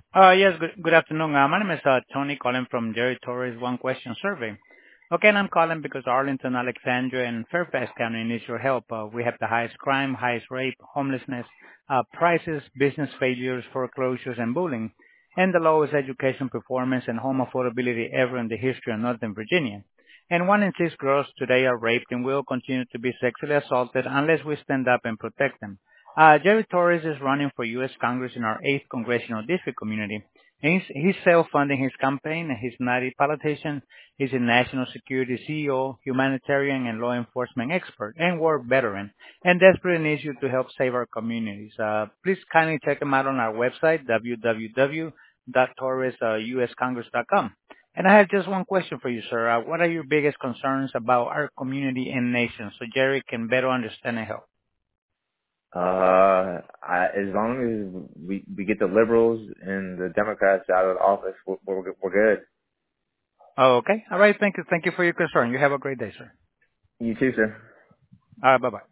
Yes, good afternoon. My name is Tony calling from Jerry Torres One Question Survey. Okay, and I'm calling because Arlington, Alexandria, and Fairfax County needs your help. We have the highest crime, highest rape, homelessness, prices, business failures, foreclosures, and bullying, and the lowest education performance and home affordability ever in the history of Northern Virginia. And 1 in 6 girls today are raped and will continue to be sexually assaulted unless we stand up and protect them. Jerry Torres is running for U.S. Congress in our 8th Congressional District community. And he's self-funding his campaign. He's not a politician. He's a national security CEO, humanitarian and law enforcement expert, and war veteran, and desperately needs you to help save our communities. Please kindly check him out on our website, www.torresuscongress.com. And I have just one question for you, sir. What are your biggest concerns about our community and nation so Jerry can better understand and help? As long as we get the liberals and the Democrats out of the office, we're good. Oh, okay. All right. Thank you. Thank you for your concern. You have a great day, sir. You too, sir. All right. Bye-bye.